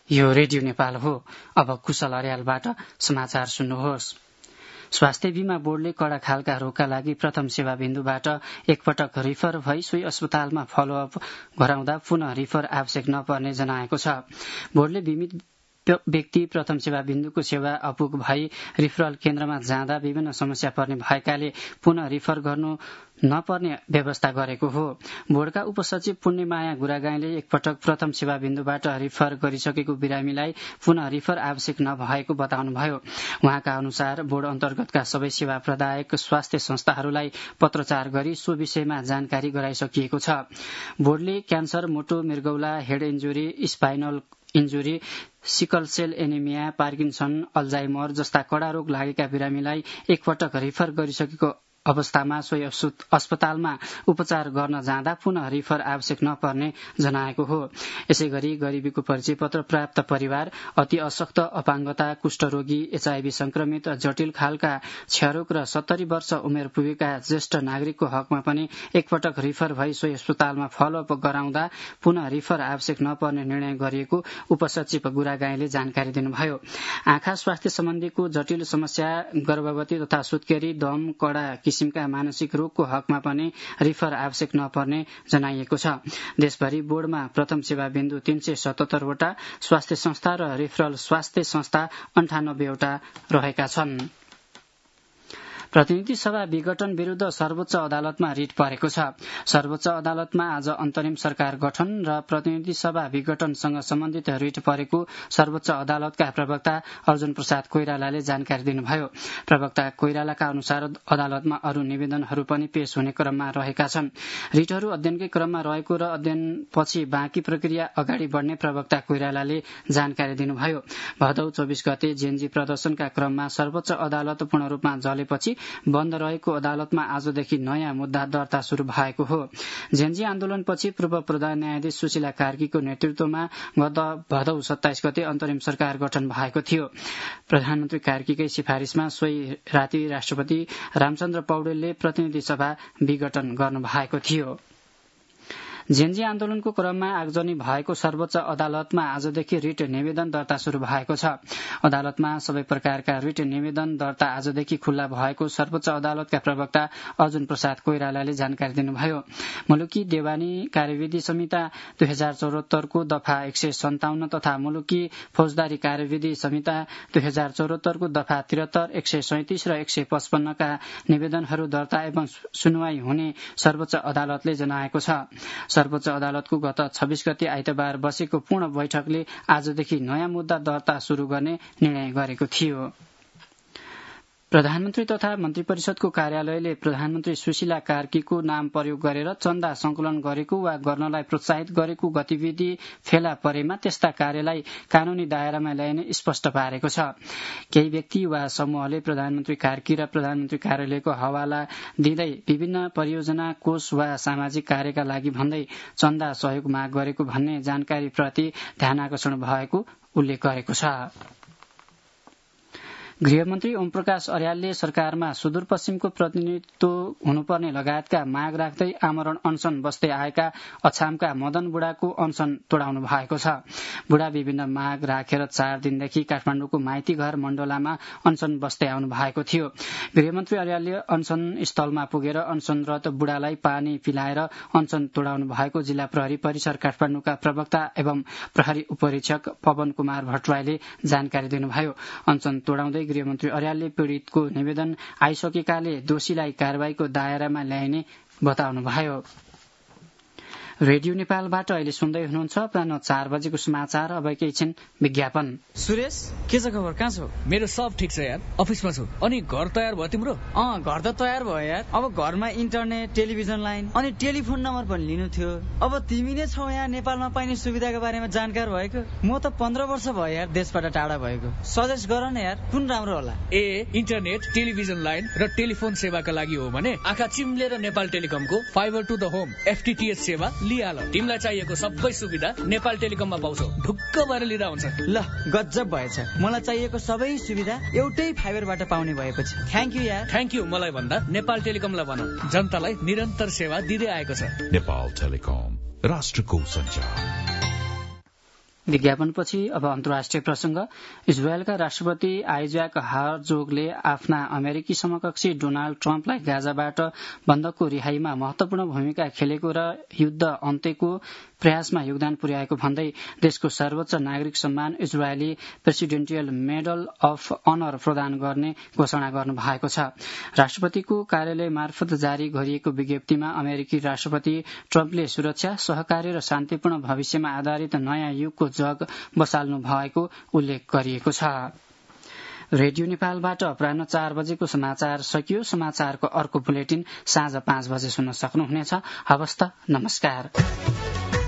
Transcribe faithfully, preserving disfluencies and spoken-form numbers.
यो रेडियो नेपाल हो। अब कुशल अर्यालबाट समाचार सुन्नुहोस्। स्वास्थ्य बीमा बोर्डले कडा खालका रोगका लागि प्रथम सेवा बिन्दुबाट एकपटक रिफर भई सोही अस्पतालमा फलोअप गराउँदा पुनः रिफर आवश्यक नपर्ने जनाएको छ। बोर्डले बीमित व्यक्ति प्रथम सेवा बिन्दुको सेवा अपुग भई रिफरल केन्द्रमा जाँदा विभिन्न समस्या पर्ने भएकाले पुनः रिफर गर्नु नपर्ने व्यवस्था गरेको हो। बोर्डका उपसचिव पुण्यमाया गुरागाईले एकपटक प्रथम सेवा बिन्दुबाट रिफर गरिसकेको बिरामीलाई पुनः रिफर आवश्यक नभएको बताउनुभयो। उहाँका अनुसार बोर्ड अन्तर्गतका सबै सेवा प्रदायक स्वास्थ्य संस्थाहरूलाई पत्रचार गरी सो विषयमा जानकारी गराइसकिएको छ। बोर्डले क्यान्सर, मुटु, मृगौला, head injury, spinal injury, sickle cell anaemia, Parkinson, Alzheimer जस्ता कडा रोग लागेका बिरामीलाई एकपटक रिफर गरिसकेको अवस्थामा सोही अस्पतालमा उपचार गर्न जाँदा पुनः रिफर आवश्यक नपर्ने जनाएको हो। यसै गरी गरिबीको परिचय पत्र प्राप्त परिवार, अति अशक्त, अपाङ्गता, कुष्ठरोगी, एचआईभी संक्रमित, जटिल खालका क्षयरोग र सत्तरी वर्ष उमेर पुगेका ज्येष्ठ नागरिकको हकमा पनि एकपटक रिफर भई सोही अस्पतालमा फलोअप गराउँदा पुनः रिफर आवश्यक नपर्ने निर्णय गरिएको उपसचिव गुरागाईले जानकारी दिनुभयो। आँखा स्वास्थ्य सम्बन्धीको जटिल समस्या, गर्भवती तथा सुत्केरी, दम, कडा किसिमका मानसिक रोगको हकमा पनि रिफर आवश्यक नपर्ने जनाइएको छ। देशभरि बोर्डमा प्रथम सेवा बिन्दु तीन सय सतहत्तरवटा, स्वास्थ्य संस्था र रिफरल स्वास्थ्य संस्था अन्ठानब्बेवटा रहेका छन्। प्रतिनिधि सभा विघटन विरूद्ध सर्वोच्च अदालतमा रिट परेको छ। सर्वोच्च अदालतमा आज अन्तरिम सरकार गठन र प्रतिनिधि सभा विघटनसँग सम्बन्धित रिट परेको सर्वोच्च अदालतका प्रवक्ता अर्जुन प्रसाद कोइरालाले जानकारी दिनुभयो। प्रवक्ता कोइरालाका अनुसार अदालतमा अरू निवेदनहरू पनि पेश हुने क्रममा रहेका छन्। रिटहरू अध्ययनकै क्रममा रहेको र अध्ययनपछि बाँकी प्रक्रिया अगाडि बढ्ने प्रवक्ता कोइरालाले जानकारी दिनुभयो। भदौ चौबिस गते जेएनजी प्रदर्शनका क्रममा सर्वोच्च अदालत पूर्ण रूपमा जलेपछि बन्द रहेको अदालतमा आजदेखि नयाँ मुद्दा दर्ता शुरू भएको हो। जेएनजी आन्दोलनपछि पूर्व प्रधान न्यायाधीश सुशीला कार्कीको नेतृत्वमा गत भदौ सत्ताइस गते अन्तरिम सरकार गठन भएको थियो। प्रधानमन्त्री कार्कीकै सिफारिशमा सोही राति राष्ट्रपति रामचन्द्र पौडेलले प्रतिनिधि सभा विघटन गर्नु भएको थियो। जेएनजी आन्दोलनको क्रममा आगजनी भएको सर्वोच्च अदालतमा आजदेखि रिट निवेदन दर्ता शुरू भएको छ। अदालतमा सबै प्रकारका रिट निवेदन दर्ता आजदेखि खुल्ला भएको सर्वोच्च अदालतका प्रवक्ता अर्जुन प्रसाद कोइरालाले जानकारी दिनुभयो। मुलुकी देवानी कार्यविधि संहिता दुई हजार चौहत्तरको दफा एक सय सन्ताउन्न तथा मुलुकी फौजदारी कार्यविधि संहिता दुई हजार चौहत्तरको दफा त्रिहत्तर, एक सय सैतिस र एक सय पचपन्नका निवेदनहरू दर्ता एवं सुनवाई हुने सर्वोच्च अदालतले जनाएको छ। सर्वोच्च अदालतको गत छब्बीस गते आइतबार बसेको पूर्ण बैठकले आजदेखि नयाँ मुद्दा दर्ता शुरू गर्ने निर्णय गरेको थियो। प्रधानमन्त्री तथा मन्त्री परिषदको कार्यालयले प्रधानमन्त्री सुशीला कार्कीको नाम प्रयोग गरेर चन्दा संकलन गरेको वा गर्नलाई प्रोत्साहित गरेको गतिविधि फेला परेमा त्यस्ता कार्यलाई कानूनी दायरामा ल्याइने स्पष्ट पारेको छ। केही व्यक्ति वा समूहले प्रधानमन्त्री कार्की र प्रधानमन्त्री कार्यालयको हवाला दिँदै विभिन्न परियोजना, कोष वा सामाजिक कार्यका लागि भन्दै चन्दा सहयोग माग गरेको भन्ने जानकारीप्रति ध्यान आकर्षण भएको उल्लेख गरेको छ। गृहमन्त्री ओमप्रकाश अर्यालले सरकारमा सुदूरपश्चिमको प्रतिनिधित्व हुनुपर्ने लगायतका माग राख्दै आमरण अनसन बस्दै आएका अछामका मदन बुढाको अनसन तोडाउनु भएको छ। बुढा विभिन्न माग राखेर चार दिनदेखि काठमाडौँको माइती घर मण्डलामा अनसन बस्दै आउनु भएको थियो। गृहमन्त्री अर्यालले अनसन स्थलमा पुगेर अनसनरत बुढालाई पानी पिलाएर अनसन तोडाउनु भएको जिल्ला प्रहरी परिसर काठमाडौँका प्रवक्ता एवं प्रहरी उपरीक्षक पवन कुमार भट्टराईले जानकारी दिनुभयो। अनसन तोडाउँदै गृहमन्त्री अर्यालले पीड़ितको निवेदन आइसकेकाले दोषीलाई कारवाहीको दायरामा ल्याइने बताउनुभयो। रेडियो नेपालबाट अहिले सुन्दै हुनुहुन्छ अपराह्न चार बजेको समाचार। अब एकैछिन विज्ञापन। सुरेश, के छ खबर? कहाँ छौ? मेरो सब ठिक छ यार, अफिसमा छु। अनि घर तयार भयो तिम्रो? अँ, घर त तयार भयो यार। अब घरमा इन्टरनेट, टेलिभिजन लाइन अनि टेलिफोन नम्बर पनि लिनु थियो। अब तिमी नै छौ यहाँ नेपालमा पाइने सुविधाको बारेमा जानकार भएको। म त पन्ध्र वर्ष भयो यार देशबाट टाढा भएको। सजेस्ट गर न यार, कुन राम्रो होला? ए इन्टरनेट, टेलिभिजन लाइन र टेलिफोन सेवाका लागि हो भने आँखा चिम्लेर नेपाल टेलिकमको fibre to the home FTTH सेवा लिहाल। तिमीलाई चाहिएको सबै सुविधा नेपाल टेलिकममा पाउँछौ। ढुक्क भएर लिँदा हुन्छ। ल, गजब भएछ। मलाई चाहिएको सबै सुविधा एउटै फाइबरबाट पाउने भएपछि थ्याङ्क यू यार। थ्याङ्क यू मलाई भन्दा नेपाल टेलिकमलाई भन, जनतालाई निरन्तर सेवा दिँदै आएको छ। नेपाल टेलिकम, राष्ट्रको सञ्चार। विज्ञापनपछि अब अन्तर्राष्ट्रिय प्रसंग। इजरायलका राष्ट्रपति आइज्याक हारजोगले आफ्ना अमेरिकी समकक्षी डोनाल्ड ट्रम्पलाई गाजाबाट बन्दकको रिहाईमा महत्वपूर्ण भूमिका खेलेको र युद्ध अन्त्यको प्रयासमा योगदान पुर्याएको भन्दै देशको सर्वोच्च नागरिक सम्मान Israeli presidential medal of honour प्रदान गर्ने घोषणा गर्नु भएको छ। राष्ट्रपतिको कार्यालय मार्फत जारी गरिएको विज्ञप्तिमा अमेरिकी राष्ट्रपति ट्रम्पले सुरक्षा, सहकार्य र शान्तिपूर्ण भविष्यमा आधारित नयाँ युगको जग बसाल्नु भएको उल्लेख गरिएको छ। रेडियो नेपालबाट अपराह्न चार बजेको समाचार सकियो। समाचारको अर्को बुलेटिन साँझ पाँच बजे सुन्न सक्नुहुनेछ। हवस् त, नमस्कार।